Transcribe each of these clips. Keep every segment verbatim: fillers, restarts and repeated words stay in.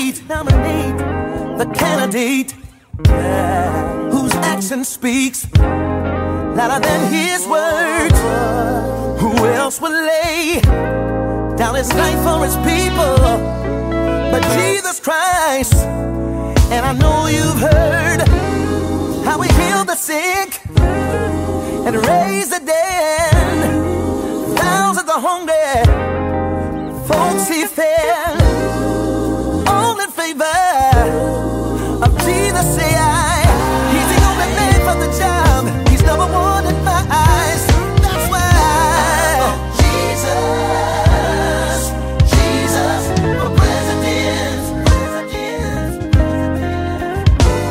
nominate, nominate the candidate yeah. whose action speaks louder than his words. Who else will lay down his life for his people but Jesus Christ? And I know you've heard how he healed the sick and raised the dead. Thousands are hungry, folks he fed. All in favor of Jesus, say I. He's the only man for the job. He's number one in my eyes. That's why Jesus, Jesus for president, president, president.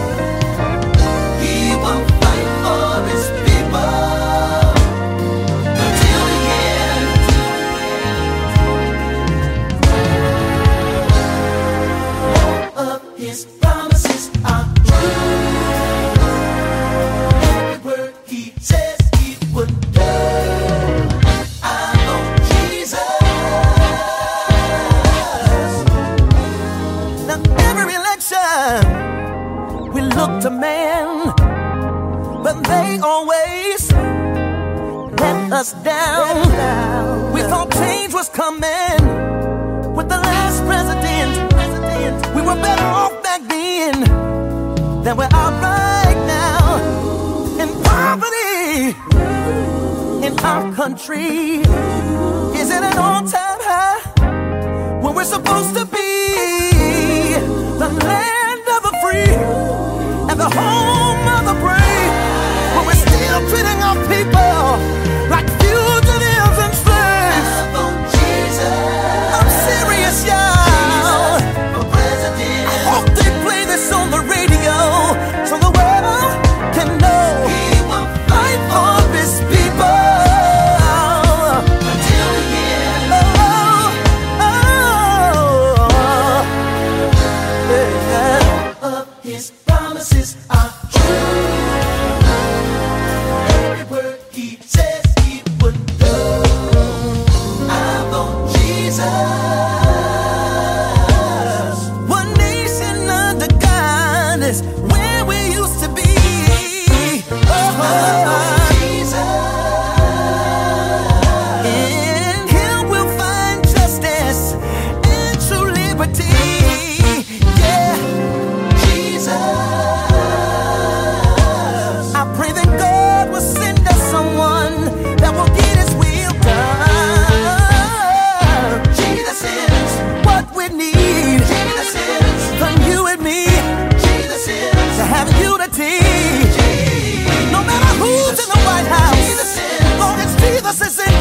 He will fight for his people until the end. All of his promises are true. Every word he says he would do. I know Jesus. Now every election we look to man, but they always let us down. We thought change was coming with the last president. We were better off back then than we're out right now. In poverty in our country is at an all-time high, when we're supposed to be the land of the free and the home of the brave, when we're still treating our people like fugitives and slaves. I'm serious, y'all. I hope they play this on the radio so the world can know he will fight for his people until the end. Oh, oh, yeah. All of his promises are true. Every word he says he would do. I know Jesus. One nation under God is where we used to be. Oh, Jesus. In him we'll find justice and true liberty. Yeah, Jesus. I pray that God will send us someone that will get his will done. Jesus is what we need. Jesus is for you and me. Jesus is to have unity. No matter who's in the White House, as long as Jesus is in